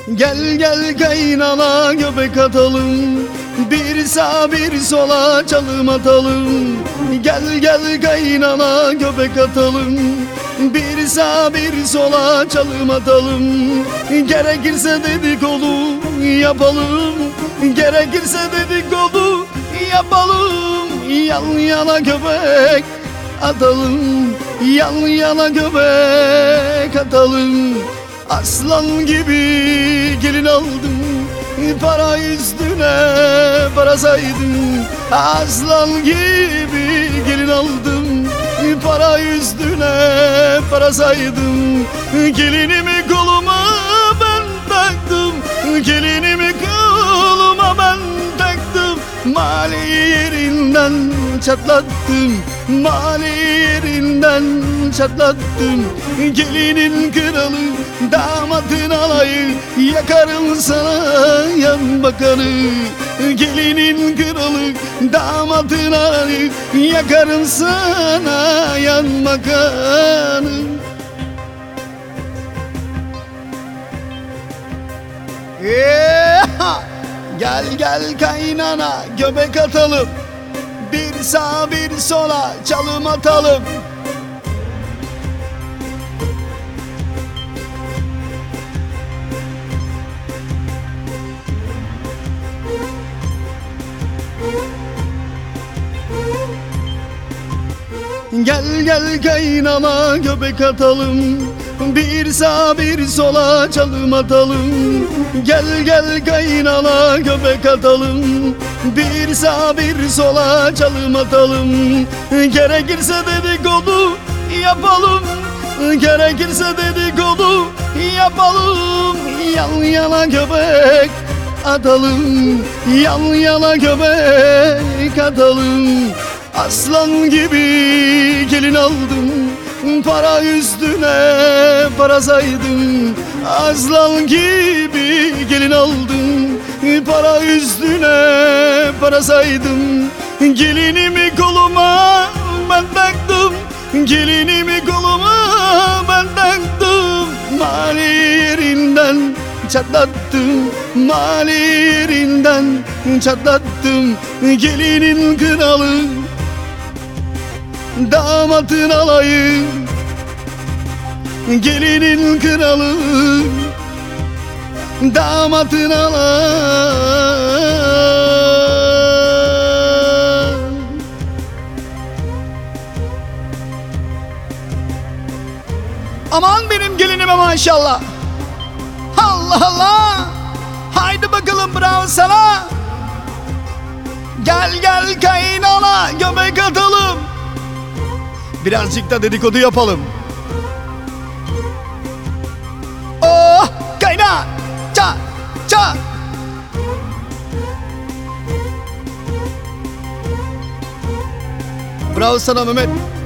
Gel gel kaynana göbek atalım, bir sağa bir sola çalım atalım. Gel gel kaynana göbek atalım, bir sağa bir sola çalım atalım. Gerekirse dedikodu yapalım, gerekirse dedikodu yapalım. Yan yana göbek atalım, yan yana göbek atalım. Aslan gibi gelin aldım, para üstüne para saydım. Aslan gibi gelin aldım, para üstüne para saydım. Gelinimi koluma ben taktım, gelinimi koluma ben taktım. Mali yerinden çatlattım, mali yerinden çatlattım. Gelinin kralı, damadın alayı, yakarım sana yan bakanı. Gelinin kralı, damadın alayı, yakarım sana yan bakanı. Gel gel kaynana göbek atalım, bir sağa bir sola çalım atalım. Gel gel kaynana göbek atalım, bir sağa bir sola çalım atalım. Gel gel kaynana göbek atalım, bir sağa bir sola çalım atalım. Gerekirse dedikodu yapalım, gerekirse dedikodu yapalım. Yan yana göbek atalım, yan yana göbek atalım. Aslan gibi gelin aldım, para üstüne para saydım. Aslan gibi gelin aldım, para üstüne para saydım. Gelinimi koluma ben taktım, gelinimi koluma ben taktım. Mali yerinden çatlattım, mali yerinden çatlattım. Gelinin kralı, damatın alayı, gelinin kralı, damatın alayı. Aman benim gelinime maşallah. Allah Allah. Haydi bakalım, bravo sana. Gel gel kaynana göbek atalım, birazcık da dedikodu yapalım. Oh kayna ça ça. Bravo sana Mehmet.